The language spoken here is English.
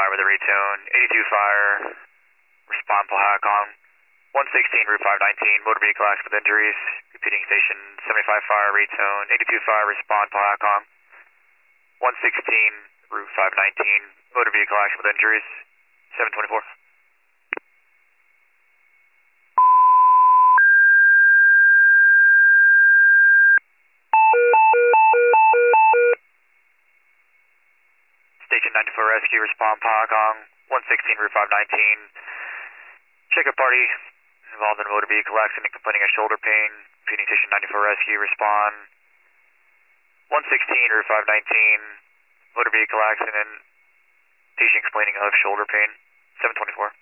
fire with a retune. 82 fire, respond Pahakon. 116 Route 519, motor vehicle accident with injuries. Repeating station 75 fire, retune. 82 fire, respond Pahakon. 116 Route 519, motor vehicle accident with injuries. 724. Station 94 rescue, respond Pahakon. 116 Route 519. Checkup party involved in a motor vehicle accident complaining of shoulder pain. Repeating station 94 rescue, respond. 116 Route 519, motor vehicle accident. Patient complaining of shoulder pain. 724.